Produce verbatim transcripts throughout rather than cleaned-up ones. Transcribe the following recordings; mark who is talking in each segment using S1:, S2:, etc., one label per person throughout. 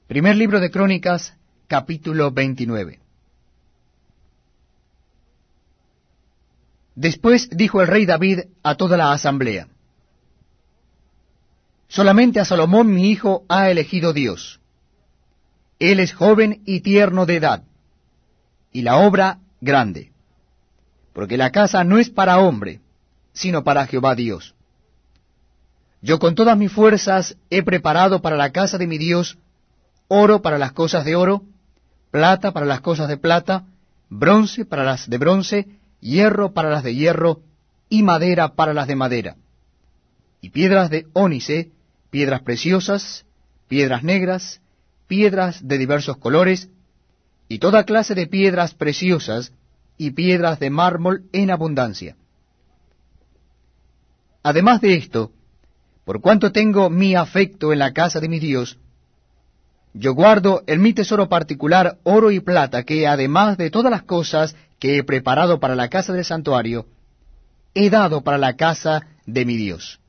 S1: Primer libro de Crónicas, capítulo veintinueve. Después dijo el rey David a toda la asamblea: Solamente a Salomón mi hijo ha elegido Dios. Él es joven y tierno de edad, y la obra grande, porque la casa no es para hombre, sino para Jehová Dios. Yo con todas mis fuerzas he preparado para la casa de mi Dios oro para las cosas de oro, plata para las cosas de plata, bronce para las de bronce, hierro para las de hierro, y madera para las de madera, y piedras de ónice, piedras preciosas, piedras negras, piedras de diversos colores, y toda clase de piedras preciosas, y piedras de mármol en abundancia. Además de esto, por cuanto tengo mi afecto en la casa de mi Dios, yo guardo en mi tesoro particular oro y plata, que además de todas las cosas que he preparado para la casa del santuario, he dado para la casa de mi Dios.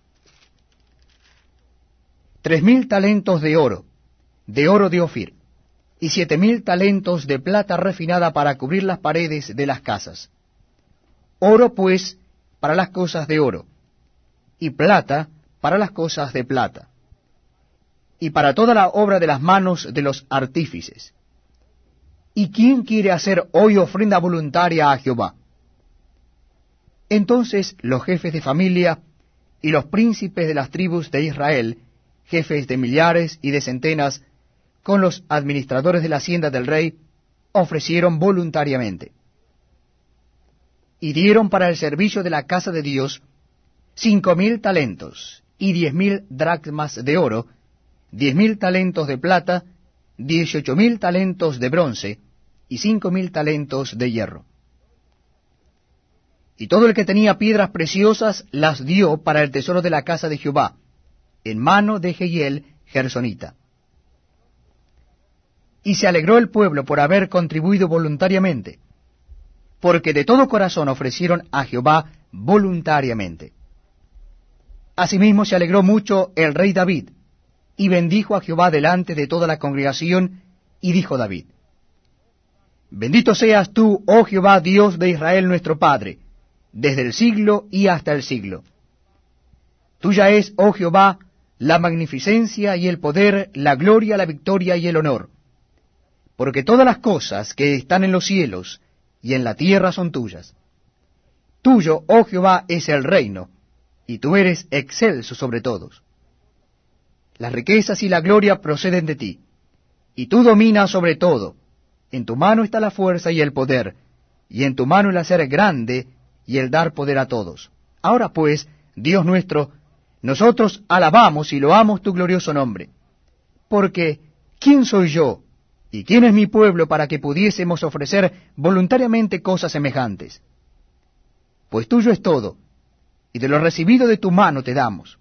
S1: Tres mil talentos de oro, de oro de Ofir, y siete mil talentos de plata refinada para cubrir las paredes de las casas. Oro, pues, para las cosas de oro, y plata para las cosas de plata, y para toda la obra de las manos de los artífices. ¿Y quién quiere hacer hoy ofrenda voluntaria a Jehová? Entonces los jefes de familia y los príncipes de las tribus de Israel, jefes de millares y de centenas, con los administradores de la hacienda del rey, ofrecieron voluntariamente. Y dieron para el servicio de la casa de Dios cinco mil talentos y diez mil dracmas de oro, diez mil talentos de plata, dieciocho mil talentos de bronce, y cinco mil talentos de hierro. Y todo el que tenía piedras preciosas las dio para el tesoro de la casa de Jehová, en mano de Jehiel Gersonita. Y se alegró el pueblo por haber contribuido voluntariamente, porque de todo corazón ofrecieron a Jehová voluntariamente. Asimismo se alegró mucho el rey David, y bendijo a Jehová delante de toda la congregación, y dijo David: Bendito seas tú, oh Jehová, Dios de Israel nuestro Padre, desde el siglo y hasta el siglo. Tuya es, oh Jehová, la magnificencia y el poder, la gloria, la victoria y el honor, porque todas las cosas que están en los cielos y en la tierra son tuyas. Tuyo, oh Jehová, es el reino, y tú eres excelso sobre todos. Las riquezas y la gloria proceden de ti, y tú dominas sobre todo. En tu mano está la fuerza y el poder, y en tu mano el hacer grande y el dar poder a todos. Ahora pues, Dios nuestro, nosotros alabamos y loamos tu glorioso nombre. Porque, ¿quién soy yo y quién es mi pueblo para que pudiésemos ofrecer voluntariamente cosas semejantes? Pues tuyo es todo, y de lo recibido de tu mano te damos.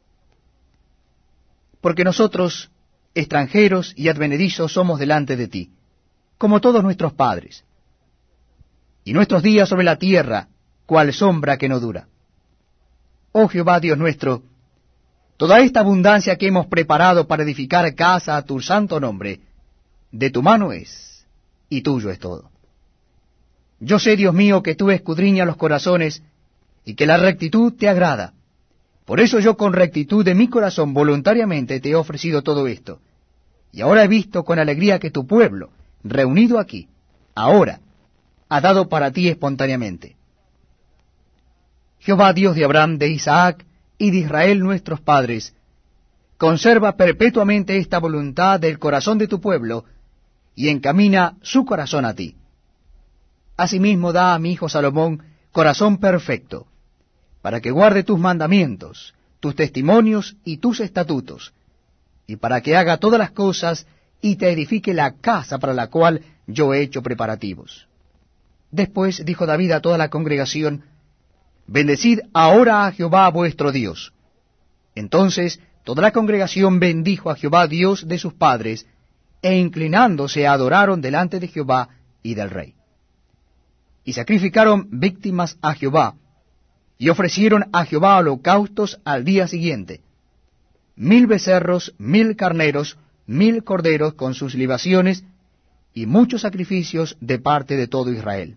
S1: Porque nosotros, extranjeros y advenedizos, somos delante de ti, como todos nuestros padres, y nuestros días sobre la tierra, cual sombra que no dura. Oh Jehová Dios nuestro, toda esta abundancia que hemos preparado para edificar casa a tu santo nombre, de tu mano es, y tuyo es todo. Yo sé, Dios mío, que tú escudriñas los corazones, y que la rectitud te agrada. Por eso yo con rectitud de mi corazón voluntariamente te he ofrecido todo esto. Y ahora he visto con alegría que tu pueblo, reunido aquí, ahora, ha dado para ti espontáneamente. Jehová Dios de Abraham, de Isaac y de Israel nuestros padres, conserva perpetuamente esta voluntad del corazón de tu pueblo, y encamina su corazón a ti. Asimismo da a mi hijo Salomón corazón perfecto, para que guarde tus mandamientos, tus testimonios y tus estatutos, y para que haga todas las cosas y te edifique la casa para la cual yo he hecho preparativos. Después dijo David a toda la congregación: Bendecid ahora a Jehová vuestro Dios. Entonces toda la congregación bendijo a Jehová Dios de sus padres, e inclinándose adoraron delante de Jehová y del rey. Y sacrificaron víctimas a Jehová, y ofrecieron a Jehová holocaustos al día siguiente, mil becerros, mil carneros, mil corderos con sus libaciones, y muchos sacrificios de parte de todo Israel.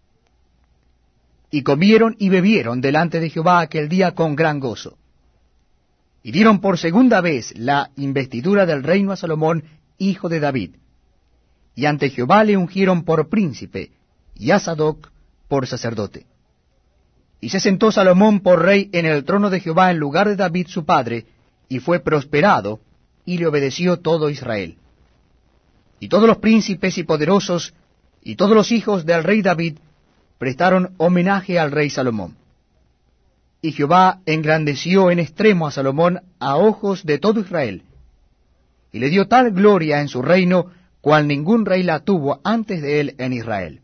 S1: Y comieron y bebieron delante de Jehová aquel día con gran gozo. Y dieron por segunda vez la investidura del reino a Salomón, hijo de David. Y ante Jehová le ungieron por príncipe, y a Sadoc por sacerdote. Y se sentó Salomón por rey en el trono de Jehová en lugar de David su padre, y fue prosperado, y le obedeció todo Israel. Y todos los príncipes y poderosos, y todos los hijos del rey David, prestaron homenaje al rey Salomón. Y Jehová engrandeció en extremo a Salomón a ojos de todo Israel, y le dio tal gloria en su reino, cual ningún rey la tuvo antes de él en Israel.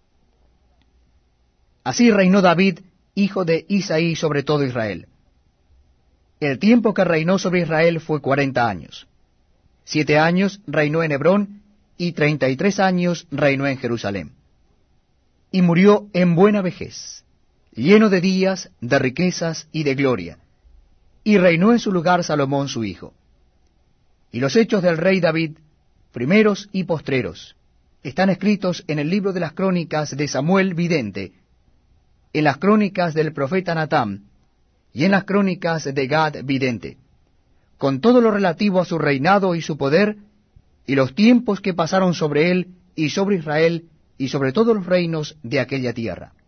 S1: Así reinó David, hijo de Isaí, sobre todo Israel. El tiempo que reinó sobre Israel fue cuarenta años. Siete años reinó en Hebrón, y treinta y tres años reinó en Jerusalén. Y murió en buena vejez, lleno de días, de riquezas y de gloria. Y reinó en su lugar Salomón su hijo. Y los hechos del rey David, primeros y postreros, están escritos en el libro de las crónicas de Samuel vidente, en las crónicas del profeta Natán, y en las crónicas de Gad vidente, con todo lo relativo a su reinado y su poder, y los tiempos que pasaron sobre él y sobre Israel, y sobre todos los reinos de aquella tierra.